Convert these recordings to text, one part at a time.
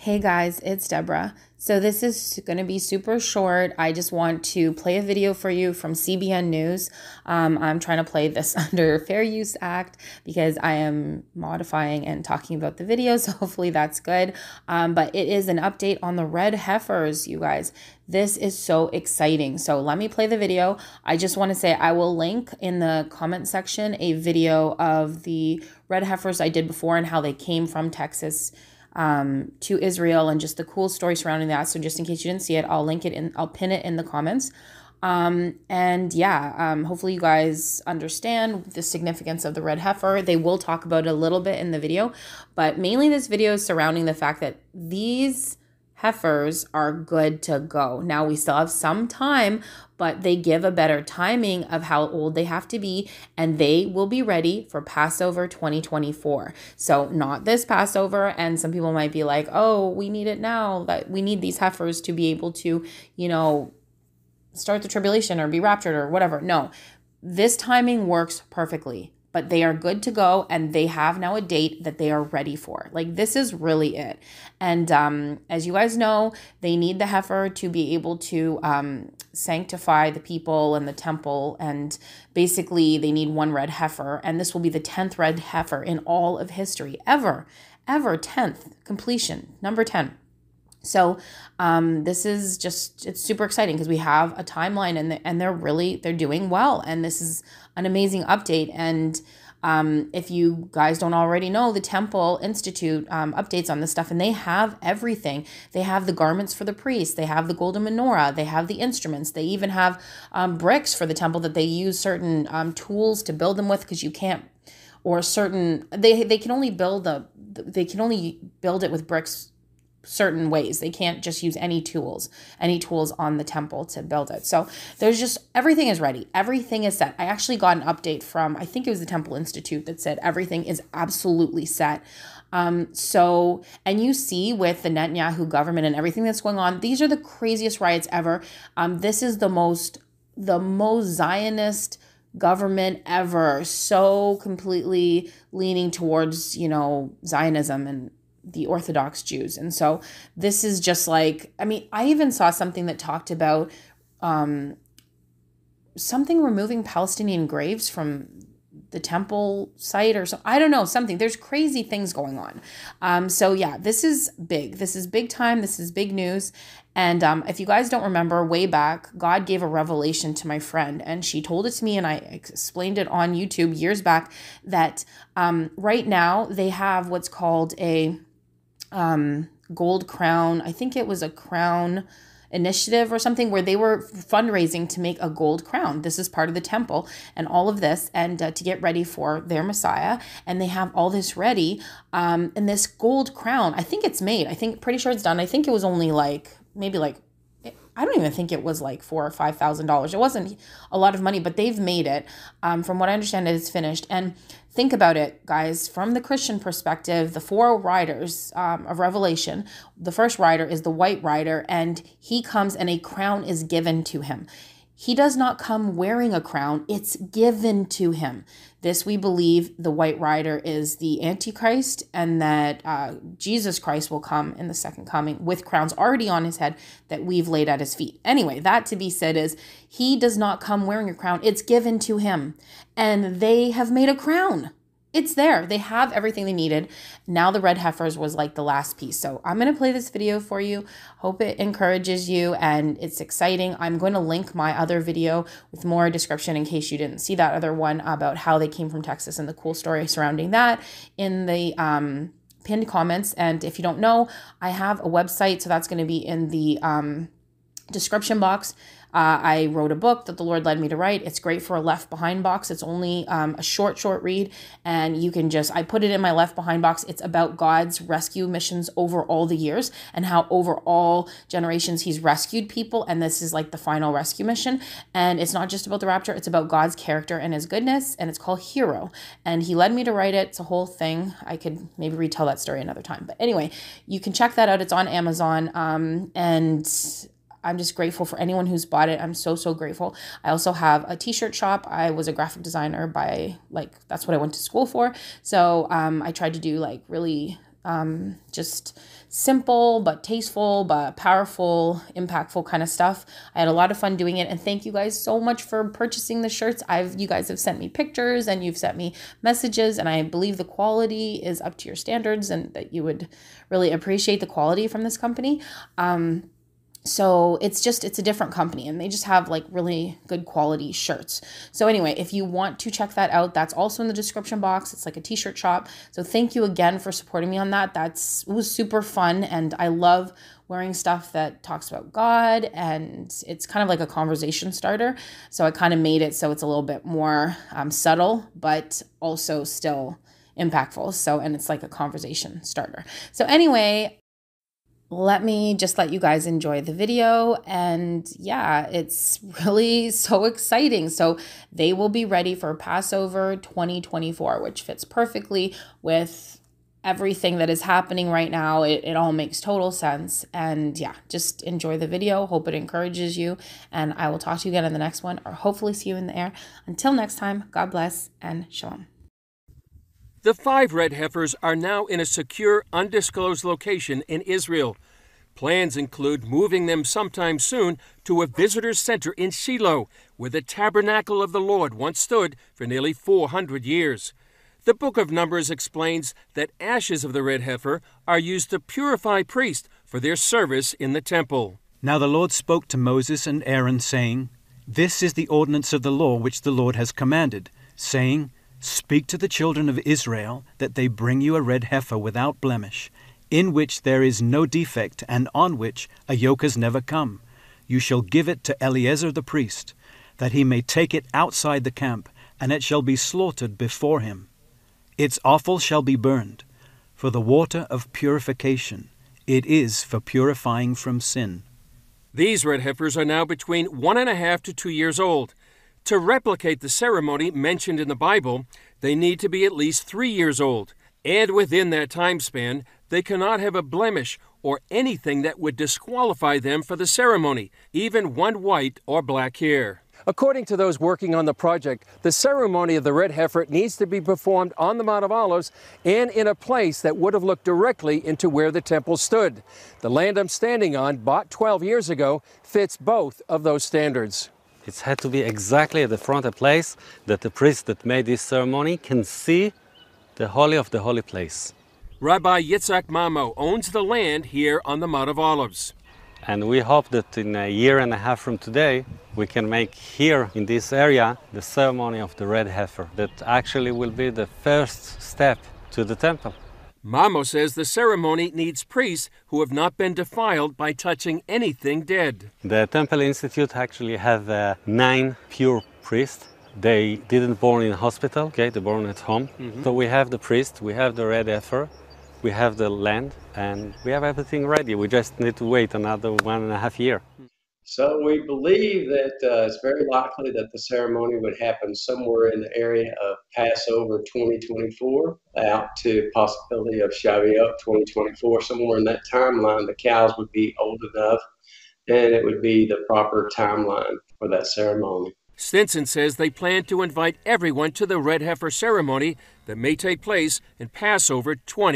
Hey guys, it's Deborah. So this is going to be super short. I just want to play a video for you from CBN News. I'm trying to play this under Fair Use Act because I am modifying and talking about the video, so hopefully that's good. But it is an update on the red heifers, you guys. This is so exciting. So let me play the video. I just want to say I will link in the comment section a video of the red heifers I did before and how they came from Texas to Israel and just the cool story surrounding that. So just in case you didn't see it, I'll link it in, I'll pin it in the comments. Hopefully you guys understand the significance of the red heifer. They will talk about it a little bit in the video, but mainly this video is surrounding the fact that these heifers are good to go. Now we still have some time, but they give a better timing of how old they have to be, and they will be ready for Passover 2024. So not this Passover, and some people might be like, oh, we need it now, that we need these heifers to be able to, start the tribulation or be raptured or whatever. No, this timing works perfectly. But they are good to go, and they have now a date that they are ready for. Like, this is really it. And as you guys know, they need the heifer to be able to sanctify the people and the temple. And basically, they need one red heifer. And this will be the 10th red heifer in all of history, ever, 10th completion, number 10. So this is just, it's super exciting because we have a timeline and they're doing well. And this is an amazing update. And if you guys don't already know, the Temple Institute updates on this stuff, and they have everything. They have the garments for the priests. They have the golden menorah. They have the instruments. They even have bricks for the temple that they use certain tools to build them with, because you can't, or certain, they can only build it with bricks certain ways. They can't just use any tools on the temple to build it. So there's just, everything is ready. Everything is set. I actually got an update from, I think it was the Temple Institute, that said everything is absolutely set. And you see with the Netanyahu government and everything that's going on, these are the craziest riots ever. This is the most Zionist government ever. So completely leaning towards, Zionism and the Orthodox Jews. And so this is just like, I even saw something that talked about something removing Palestinian graves from the temple site or so. I don't know, something. There's crazy things going on. So yeah, this is big. This is big time. This is big news. And if you guys don't remember, way back, God gave a revelation to my friend, and she told it to me, and I explained it on YouTube years back, that right now they have what's called a gold crown. I think it was a crown initiative or something, where they were fundraising to make a gold crown. This is part of the temple and all of this, and to get ready for their Messiah. And they have all this ready. And this gold crown, I think it's made. Pretty sure it's done. I think it was only I don't even think it was like $4,000 or $5,000. It wasn't a lot of money, but they've made it. From what I understand, it's finished. And think about it, guys, from the Christian perspective, the 4 riders of Revelation, the first rider is the white rider, and he comes and a crown is given to him. He does not come wearing a crown. It's given to him. This, we believe, the white rider is the Antichrist, and that Jesus Christ will come in the second coming with crowns already on his head that we've laid at his feet. Anyway, that to be said is, he does not come wearing a crown. It's given to him. And they have made a crown. It's there. They have everything they needed. Now the red heifers was like the last piece. So I'm going to play this video for you. Hope it encourages you and it's exciting. I'm going to link my other video with more description in case you didn't see that other one about how they came from Texas and the cool story surrounding that in the pinned comments. And if you don't know, I have a website. So that's going to be in the description box. I wrote a book that the Lord led me to write. It's great for a Left Behind box. It's only a short read, and you can I put it in my Left Behind box. It's about God's rescue missions over all the years and how over all generations he's rescued people, and this is like the final rescue mission. And it's not just about the rapture, it's about God's character and his goodness, and it's called Hero. And he led me to write it. It's a whole thing. I could maybe retell that story another time. But anyway, you can check that out. It's on Amazon, and I'm just grateful for anyone who's bought it. I'm so, so grateful. I also have a t-shirt shop. I was a graphic designer that's what I went to school for. So I tried to do really Just simple but tasteful but powerful, impactful kind of stuff. I had a lot of fun doing it, and thank you guys so much for purchasing the shirts. You guys have sent me pictures and you've sent me messages, and I believe the quality is up to your standards and that you would really appreciate the quality from this company. So it's a different company, and they just have like really good quality shirts. So anyway, if you want to check that out, that's also in the description box. It's like a t-shirt shop. So thank you again for supporting me on that. It was super fun, and I love wearing stuff that talks about God, and it's kind of like a conversation starter. So I kind of made it so it's a little bit more subtle, but also still impactful. So, and it's like a conversation starter. So anyway, let me just let you guys enjoy the video. And yeah, it's really so exciting. So they will be ready for Passover 2024, which fits perfectly with everything that is happening right now. It all makes total sense. And yeah, just enjoy the video. Hope it encourages you. And I will talk to you again in the next one, or hopefully see you in the air. Until next time, God bless and shalom. The 5 red heifers are now in a secure, undisclosed location in Israel. Plans include moving them sometime soon to a visitor's center in Shiloh, where the tabernacle of the Lord once stood for nearly 400 years. The book of Numbers explains that ashes of the red heifer are used to purify priests for their service in the temple. Now the Lord spoke to Moses and Aaron, saying, This is the ordinance of the law which the Lord has commanded, saying, Speak to the children of Israel, that they bring you a red heifer without blemish, in which there is no defect, and on which a yoke has never come. You shall give it to Eleazar the priest, that he may take it outside the camp, and it shall be slaughtered before him. Its offal shall be burned, for the water of purification. It is for purifying from sin. These red heifers are now between 1.5 to 2 years old. To replicate the ceremony mentioned in the Bible, they need to be at least 3 years old, and within that time span, they cannot have a blemish or anything that would disqualify them for the ceremony, even one white or black hair. According to those working on the project, the ceremony of the red heifer needs to be performed on the Mount of Olives and in a place that would have looked directly into where the temple stood. The land I'm standing on, bought 12 years ago, fits both of those standards. It had to be exactly at the front, a place that the priest that made this ceremony can see the Holy of the Holy Place. Rabbi Yitzhak Mamo owns the land here on the Mount of Olives. And we hope that in a year and a half from today, we can make here in this area the ceremony of the red heifer. That actually will be the first step to the temple. Mamo says the ceremony needs priests who have not been defiled by touching anything dead. The Temple Institute actually have 9 pure priests. They didn't born in hospital, okay? They born at home. So we have the priest, we have the red heifer, we have the land, and we have everything ready. We just need to wait another 1.5 years. So we believe that it's very likely that the ceremony would happen somewhere in the area of Passover 2024 out to possibility of Shavuot 2024. Somewhere in that timeline, the cows would be old enough and it would be the proper timeline for that ceremony. Stinson says they plan to invite everyone to the red heifer ceremony that may take place in Passover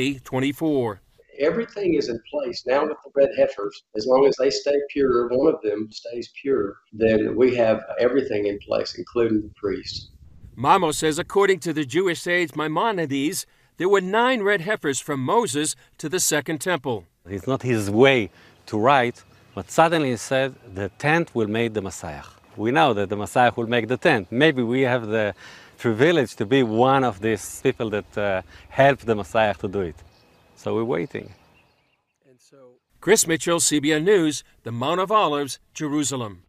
2024. Everything is in place now with the red heifers. As long as they stay pure, one of them stays pure, then we have everything in place, including the priest. Mamo says according to the Jewish sage Maimonides, there were 9 red heifers from Moses to the Second Temple. It's not his way to write, but suddenly he said the tent will make the Messiah. We know that the Messiah will make the tent. Maybe we have the privilege to be one of these people that help the Messiah to do it. So we're waiting. Chris Mitchell, CBN News, the Mount of Olives, Jerusalem.